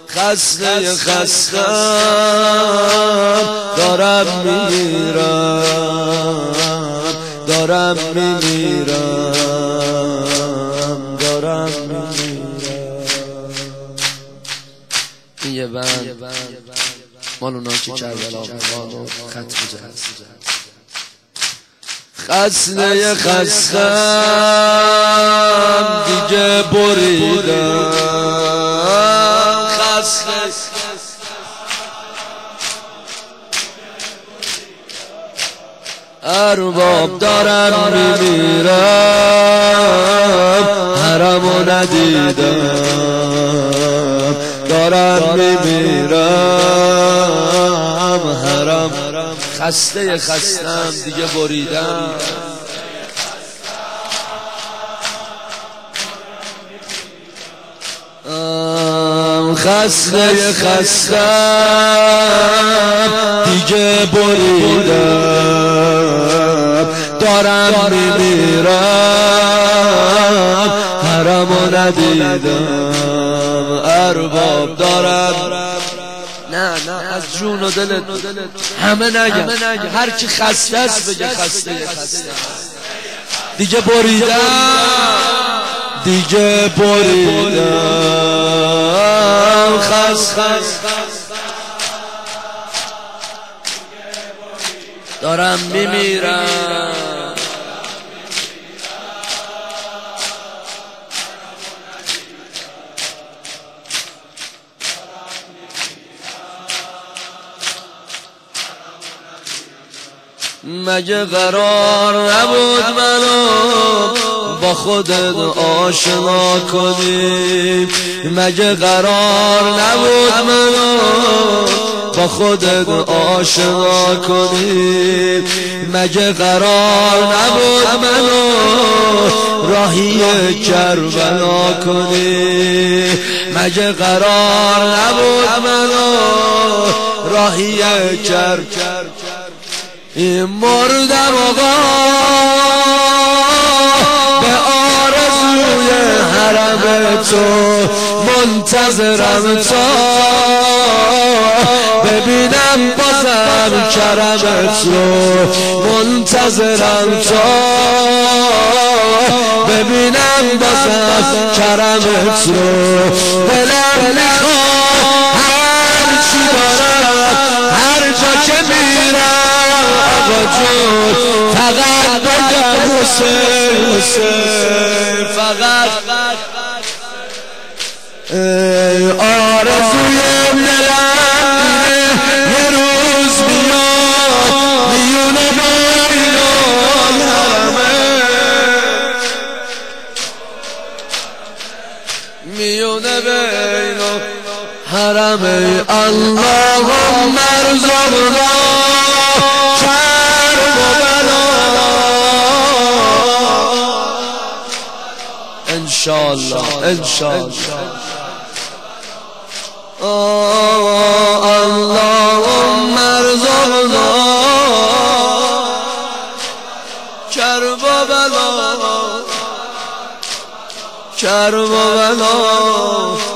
خسته خستم دارم میمیرم، دارم میمیرم، دارم میمیرم. این یه بند مال اونا که کربلا میخوان و خط بوده هست. خسته خستم دیگه بریدم، خسته ارباب دارم میمیرم، حرمو ندیدم، دارم میمیرم حرم. خسته خستم دیگه بریدم، خسته خستم دیگه بریدم، دارم میمیرم حرمو ندیدم. ارباب دارم، نه از جون و دلت همه نگم، هر کی خسته است بگه خسته خسته دیگه بریدم، دیگه بریدم، خسته دارم میمیرم. مگه قرار نبود منو با خودت آشنا کنی؟ مگه قرار نبود منو با خودت آشنا کنی؟ مگه قرار نبود منو راهی کربلا کنی؟ مگه قرار نبود منو راهی کربلا؟ این مردم آقا به آرزوی حرم تو، منتظرم تا ببینم بازم کرمت رو، منتظرم تا ببینم بازم کرمت رو. دلم میخواد هر چی دارم هر جا که میرم آقا جون فقط بگم حسین حسین، فقط آرزوی دلم یه روز میاد میونه بین حرمه، میونه بین حرمه. اللهم ارزقنا کرب و بلا انشاءالله انشاءالله. اللهم ارزقنا کرب و بلا، کرب و بلا.